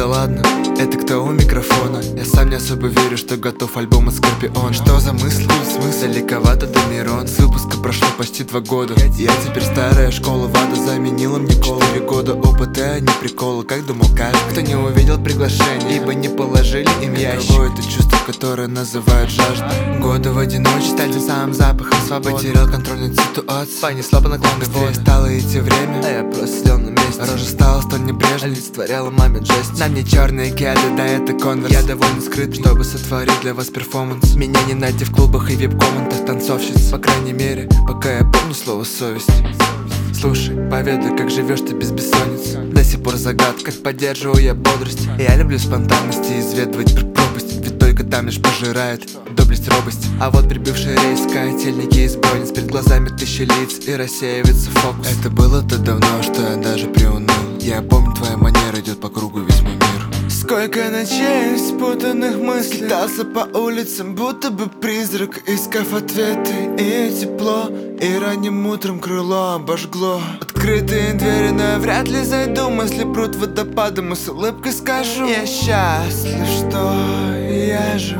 да ладно, это кто у микрофона? Я сам не особо верю, что готов альбом от Скорпиона. Что за мысли? Далековато до Мирон. С выпуска прошло почти 2 года. Я теперь старая школа, Вада заменила мне колу. 4 года опыта, а не приколы. Как думал каждый, кто не увидел приглашение, ибо не положили им ящик. Это чувство, которое называют жаждой. Годы в одиночестве, тем самым запахом свободы. Потерял контроль над ситуацией, понесла по наклону. Быстрее стало идти время, а я просто сидел на месте. Рожа стала столь небрежной, олицетворяла момент жесть. На мне черные кеды, да это конверс. Я довольно скрыт, чтобы сотворить для вас перформанс. Меня не найти в клубах и вип-комнатах танцовщиц. По крайней мере, пока я помню слово совесть. Слушай, поведай, как живешь ты без бессонницы. До сих пор загадка, как поддерживаю я бодрость. Я люблю спонтанность и изведывать пропасть, ведь только там лишь пожирает доблесть, робость. А вот прибывший рейс, котельники из бойниц, перед глазами тысячи лиц и рассеивается фокус. Это было так давно, что я даже приуныл. Я помню, твоя манера идет по кругу весь мой мир. Сколько ночей спутанных мыслей, скитался по улицам, будто бы призрак, искав ответы и тепло. И ранним утром крыло обожгло. Открытые двери, но я вряд ли зайду. Мысли прут водопадом, и с улыбкой скажу: я счастлив, что я живу.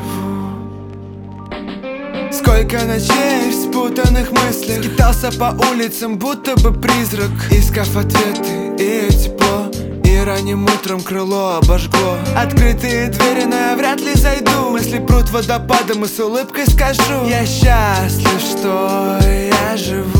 Сколько ночей в спутанных мыслях, скитался по улицам, будто бы призрак, искав ответы и тепло. И ранним утром крыло обожгло. Открытые двери, но я вряд ли зайду. Мысли прут водопадом, и с улыбкой скажу: я счастлив, что я живу.